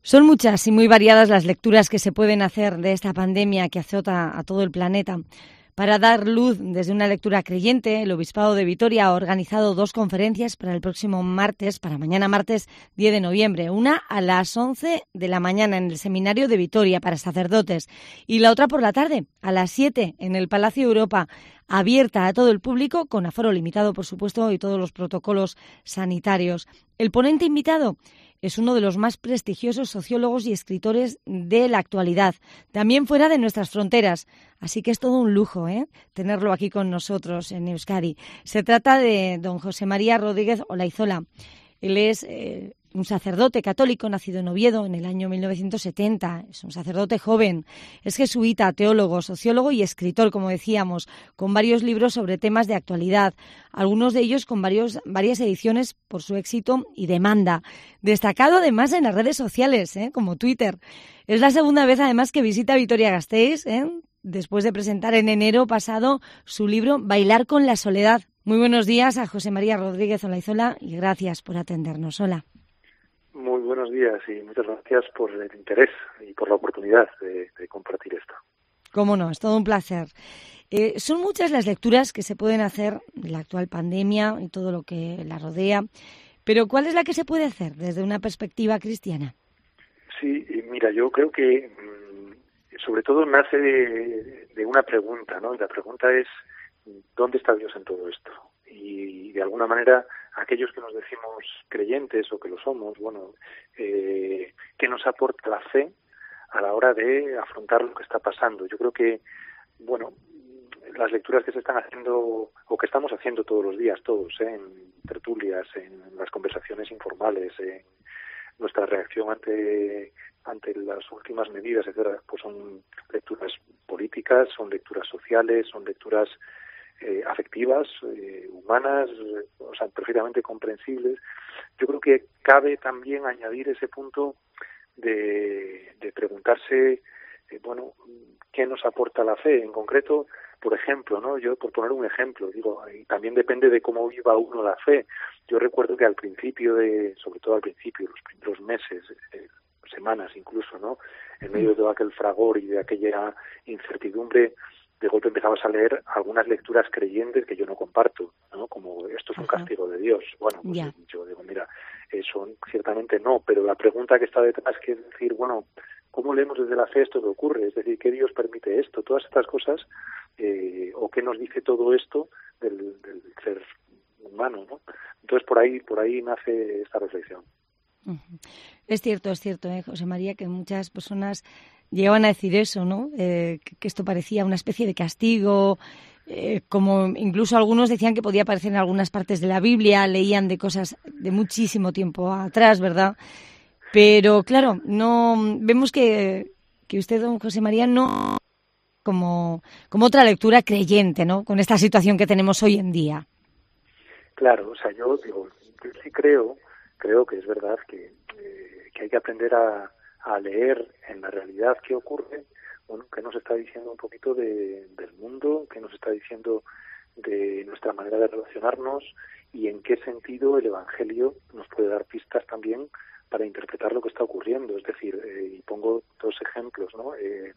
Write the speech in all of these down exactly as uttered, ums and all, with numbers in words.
Son muchas y muy variadas las lecturas que se pueden hacer de esta pandemia que azota a todo el planeta. Para dar luz desde una lectura creyente, el Obispado de Vitoria ha organizado dos conferencias para el próximo martes, para mañana martes diez de noviembre. Una a las once de la mañana en el Seminario de Vitoria para sacerdotes y la otra por la tarde, a las siete en el Palacio Europa, abierta a todo el público, con aforo limitado, por supuesto, y todos los protocolos sanitarios. El ponente invitado es uno de los más prestigiosos sociólogos y escritores de la actualidad, también fuera de nuestras fronteras. Así que es todo un lujo, ¿eh?, tenerlo aquí con nosotros en Euskadi. Se trata de don José María Rodríguez Olaizola. Él es eh, un sacerdote católico nacido en Oviedo en el año mil novecientos setenta. Es un sacerdote joven. Es jesuita, teólogo, sociólogo y escritor, como decíamos, con varios libros sobre temas de actualidad, algunos de ellos con varios, varias ediciones por su éxito y demanda. Destacado además en las redes sociales, ¿eh?, como Twitter. Es la segunda vez además que visita Vitoria-Gasteiz, ¿eh?, después de presentar en enero pasado su libro Bailar con la soledad. Muy buenos días a José María Rodríguez Olaizola y gracias por atendernos. Hola. Muy buenos días y muchas gracias por el interés y por la oportunidad de, de compartir esto. Cómo no, es todo un placer. Eh, son muchas las lecturas que se pueden hacer de la actual pandemia y todo lo que la rodea, pero ¿cuál es la que se puede hacer desde una perspectiva cristiana? Sí, mira, yo creo que sobre todo nace de, de una pregunta, ¿no? Y la pregunta es, ¿dónde está Dios en todo esto? Y de alguna manera, aquellos que nos decimos creyentes o que lo somos, bueno, eh, ¿qué nos aporta la fe a la hora de afrontar lo que está pasando? Yo creo que, bueno, las lecturas que se están haciendo o que estamos haciendo todos los días, todos, ¿eh?, en tertulias, en las conversaciones informales, en nuestra reacción ante ante las últimas medidas, etcétera, pues son lecturas políticas, son lecturas sociales, son lecturas eh, afectivas, eh, humanas, eh, o sea, perfectamente comprensibles. Yo creo que cabe también añadir ese punto de, de preguntarse, eh, bueno, ¿qué nos aporta la fe? En concreto, por ejemplo, ¿no? Yo, por poner un ejemplo, digo, y también depende de cómo viva uno la fe. Yo recuerdo que al principio de, sobre todo al principio, los primeros meses, eh, semanas incluso, ¿no?, en medio de todo aquel fragor y de aquella incertidumbre, de golpe empezabas a leer algunas lecturas creyentes que yo no comparto, ¿no?, como esto es un Ajá. castigo de Dios. Bueno, pues Ya. yo digo, mira, eso ciertamente no, pero la pregunta que está detrás que es decir, bueno, ¿cómo leemos desde la fe esto que ocurre? Es decir, ¿qué Dios permite esto? Todas estas cosas, eh, o qué nos dice todo esto del, del ser humano, ¿no? Entonces por ahí, por ahí nace esta reflexión. Es cierto, es cierto, ¿eh, José María, que muchas personas llegaban a decir eso, ¿no? Eh, que, que esto parecía una especie de castigo, eh, como incluso algunos decían que podía aparecer en algunas partes de la Biblia, leían de cosas de muchísimo tiempo atrás, ¿verdad? Pero claro, no vemos que, que usted, don José María, no como, como otra lectura creyente, ¿no?, con esta situación que tenemos hoy en día. Claro, o sea, yo digo, yo sí creo, creo que es verdad que, eh, que hay que aprender a, a leer en la realidad qué ocurre, bueno, qué nos está diciendo un poquito de, del mundo, qué nos está diciendo de nuestra manera de relacionarnos y en qué sentido el Evangelio nos puede dar pistas también para interpretar lo que está ocurriendo. Es decir, eh, y pongo dos ejemplos, ¿no? Eh,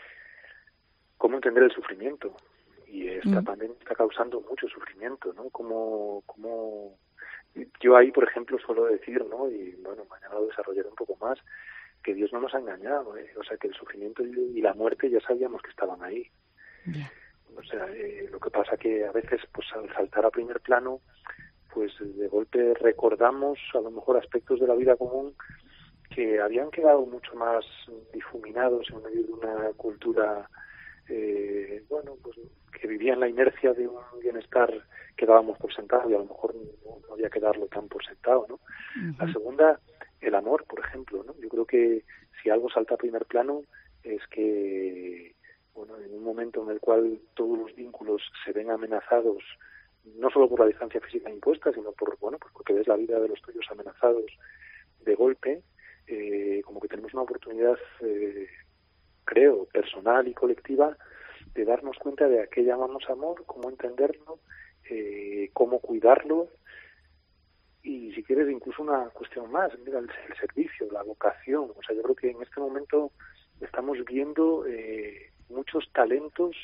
¿Cómo entender el sufrimiento? Y esta Mm. pandemia está causando mucho sufrimiento, ¿no? Como, como yo ahí, por ejemplo, suelo decir, ¿no? Y bueno, mañana lo desarrollaré un poco más, que Dios no nos ha engañado, ¿eh? O sea, que el sufrimiento y la muerte ya sabíamos que estaban ahí. Yeah. O sea, eh, lo que pasa que a veces, pues al saltar a primer plano, pues de golpe recordamos a lo mejor aspectos de la vida común que habían quedado mucho más difuminados en medio de una cultura Eh, bueno, pues que vivía en la inercia de un bienestar que dábamos por sentado y a lo mejor no, no había que darlo tan por sentado, ¿no? Uh-huh. La segunda, el amor, por ejemplo, ¿no? Yo creo que si algo salta a primer plano es que, bueno, en un momento en el cual todos los vínculos se ven amenazados, no solo por la distancia física impuesta, sino por, bueno, pues porque ves la vida de los tuyos amenazados de golpe, eh, como que tenemos una oportunidad, eh, creo, personal y colectiva, de darnos cuenta de a qué llamamos amor, cómo entenderlo, eh, cómo cuidarlo y si quieres incluso una cuestión más, mira, el, el servicio, la vocación. O sea, yo creo que en este momento estamos viendo eh, muchos talentos,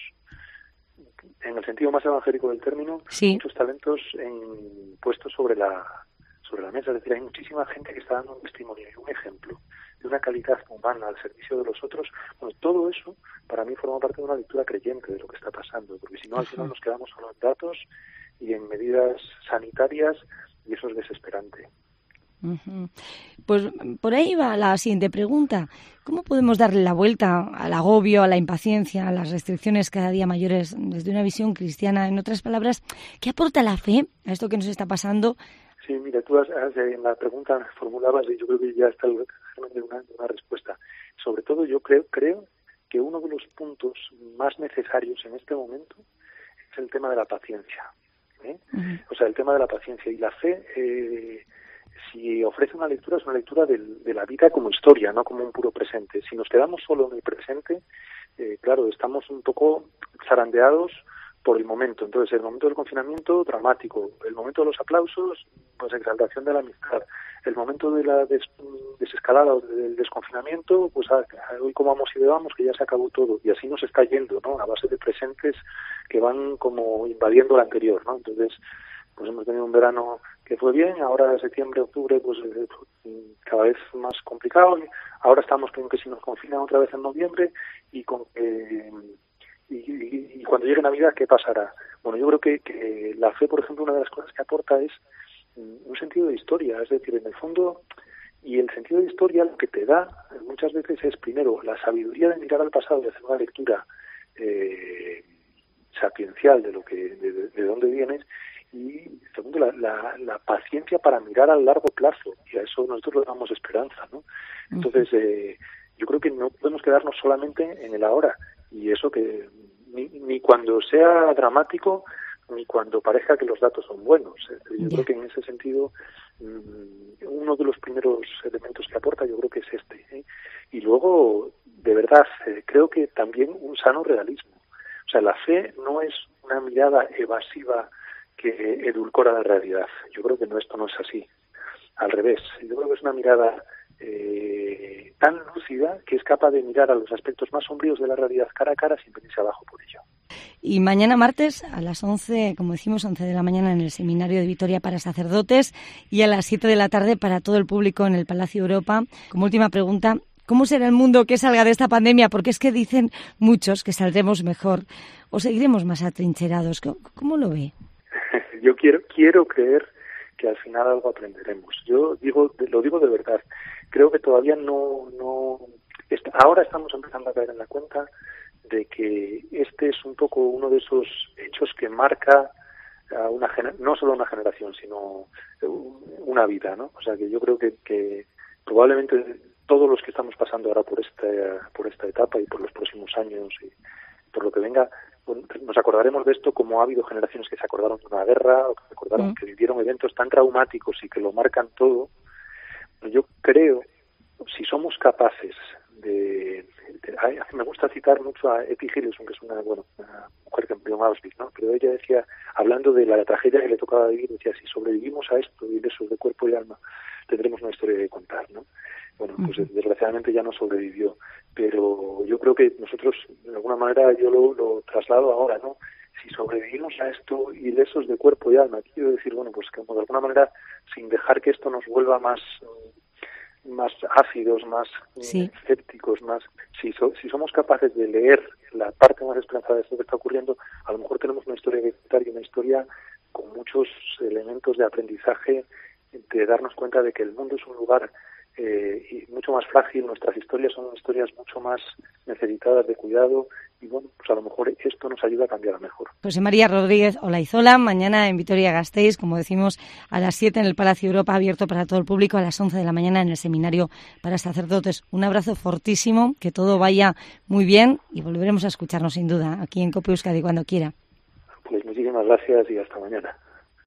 en el sentido más evangélico del término, sí. muchos talentos en, puestos sobre la sobre la mesa. Es decir, hay muchísima gente que está dando un testimonio y un ejemplo de una calidad humana al servicio de los otros. Bueno, todo eso para mí forma parte de una lectura creyente de lo que está pasando, porque si no, al final nos quedamos solo en datos y en medidas sanitarias, y eso es desesperante. Uh-huh. Pues por ahí va la siguiente pregunta. ¿Cómo podemos darle la vuelta al agobio, a la impaciencia, a las restricciones cada día mayores desde una visión cristiana? En otras palabras, ¿qué aporta la fe a esto que nos está pasando? Sí, mira, tú has, has, en la pregunta formulabas, y yo creo que ya está el germen de una, de una respuesta. Sobre todo yo creo, creo que uno de los puntos más necesarios en este momento es el tema de la paciencia. ¿eh? Uh-huh. O sea, el tema de la paciencia. Y la fe, eh, si ofrece una lectura, es una lectura del, de la vida como historia, no como un puro presente. Si nos quedamos solo en el presente, eh, claro, estamos un poco zarandeados por el momento. Entonces, el momento del confinamiento, dramático. El momento de los aplausos, pues exaltación de la amistad. El momento de la des- desescalada o del desconfinamiento, pues a, a, hoy comamos y bebamos, que ya se acabó todo. Y así nos está yendo, ¿no? A base de presentes que van como invadiendo el anterior, ¿no? Entonces, pues hemos tenido un verano que fue bien, ahora septiembre, octubre, pues cada vez más complicado. Ahora estamos con que si nos confinan otra vez en noviembre y con que... Y, y, y cuando llegue Navidad, ¿qué pasará? Bueno, yo creo que, que la fe, por ejemplo, una de las cosas que aporta es un sentido de historia, es decir, en el fondo, y el sentido de historia lo que te da muchas veces es, primero, la sabiduría de mirar al pasado y hacer una lectura eh, sapiencial de lo que de, de, de dónde vienes, y segundo, la, la, la paciencia para mirar al largo plazo, y a eso nosotros le damos esperanza, ¿no? Entonces, eh, yo creo que no podemos quedarnos solamente en el ahora, y eso que ni, ni cuando sea dramático ni cuando parezca que los datos son buenos. Yo yeah. creo que en ese sentido uno de los primeros elementos que aporta yo creo que es este, ¿eh? Y luego, de verdad, eh, creo que también un sano realismo. O sea, la fe no es una mirada evasiva que edulcora la realidad. Yo creo que no, esto no es así. Al revés, yo creo que es una mirada Eh, tan lúcida que es capaz de mirar a los aspectos más sombríos de la realidad cara a cara sin venirse abajo por ello. Y mañana martes a las once, como decimos, once de la mañana en el Seminario de Vitoria para sacerdotes y a las siete de la tarde para todo el público en el Palacio Europa. Como última pregunta, ¿cómo será el mundo que salga de esta pandemia? Porque es que dicen muchos que saldremos mejor o seguiremos más atrincherados. ¿Cómo, cómo lo ve? Yo quiero quiero creer que al final algo aprenderemos. Yo digo, lo digo de verdad. Creo que todavía no, no, está, ahora estamos empezando a caer en la cuenta de que este es un poco uno de esos hechos que marca a una no solo una generación, sino una vida, ¿no? O sea que yo creo que, que probablemente todos los que estamos pasando ahora por esta, por esta etapa y por los próximos años y por lo que venga, nos acordaremos de esto como ha habido generaciones que se acordaron de una guerra o que se acordaron mm. que vivieron eventos tan traumáticos y que lo marcan todo. Yo creo, si somos capaces de, de, de... Me gusta citar mucho a Etty Hillesum, que es una, bueno, una mujer que empleó en Auschwitz, ¿no? Pero ella decía, hablando de la tragedia que le tocaba vivir, decía, si sobrevivimos a esto, ilesos de cuerpo y alma, tendremos una historia que contar, ¿no? Bueno, pues uh-huh. desgraciadamente ya no sobrevivió, pero yo creo que nosotros, de alguna manera, yo lo, lo traslado ahora, ¿no? Si sobrevivimos a esto ilesos de cuerpo y alma, quiero decir, bueno, pues que de alguna manera, sin dejar que esto nos vuelva más más ácidos, más sí. escépticos, más si, so, si somos capaces de leer la parte más esperanzada de esto que está ocurriendo, a lo mejor tenemos una historia que contar y una historia con muchos elementos de aprendizaje, de darnos cuenta de que el mundo es un lugar eh, y mucho más frágil, nuestras historias son historias mucho más necesitadas de cuidado y bueno, pues a lo mejor esto nos ayuda a cambiar a mejor. José María Rodríguez Olaizola, mañana en Vitoria-Gasteiz, como decimos, a las siete en el Palacio Europa, abierto para todo el público, a las once de la mañana en el Seminario para Sacerdotes. Un abrazo fortísimo, que todo vaya muy bien y volveremos a escucharnos sin duda aquí en COPE Euskadi cuando quiera. Pues muchísimas gracias y hasta mañana.